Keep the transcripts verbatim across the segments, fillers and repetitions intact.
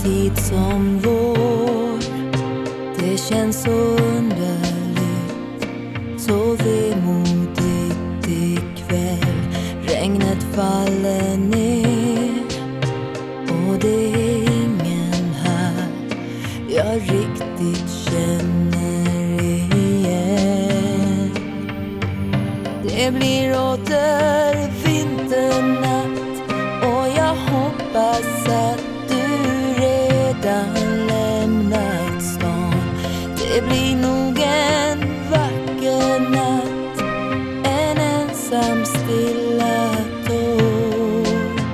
tid som vår, det känns så underligt, så vemodigt ikväll. Regnet faller ner och det är ingen här jag riktigt känner igen. Det blir åter vinternatt och jag hoppas att du redan lämnat stan. Det blir nog en vacker natt, en ensam stilla tår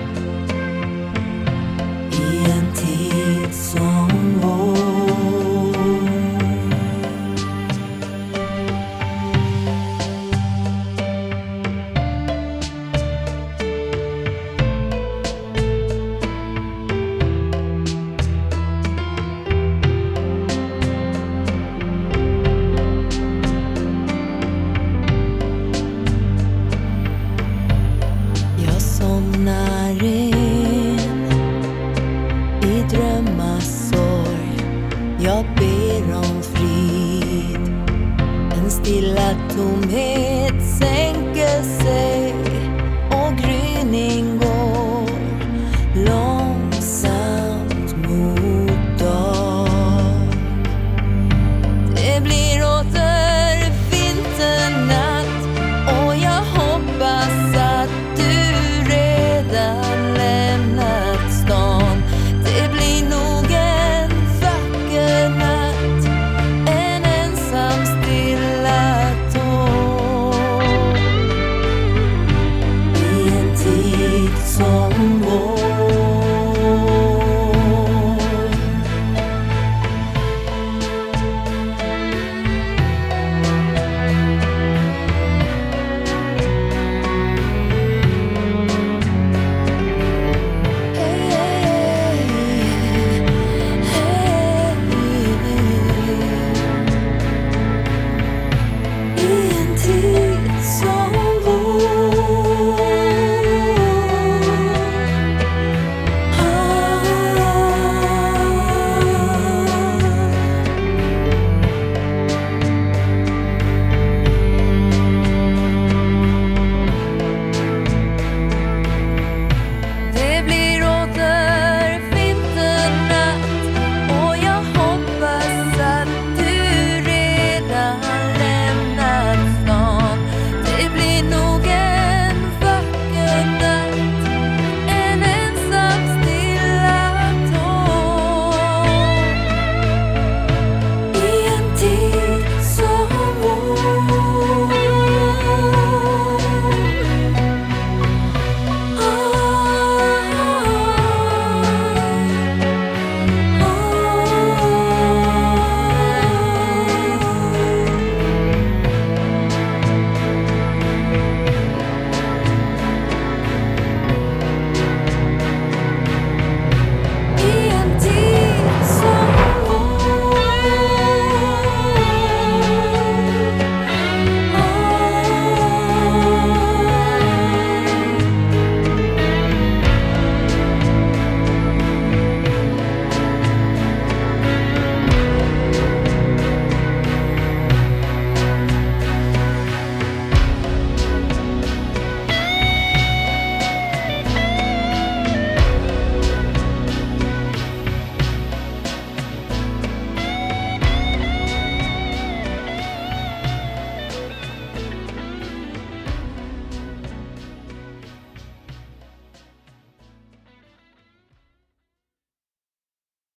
i en tid som vår. Somnar in i drömmasorg, jag ber om frid, en stilla tomhet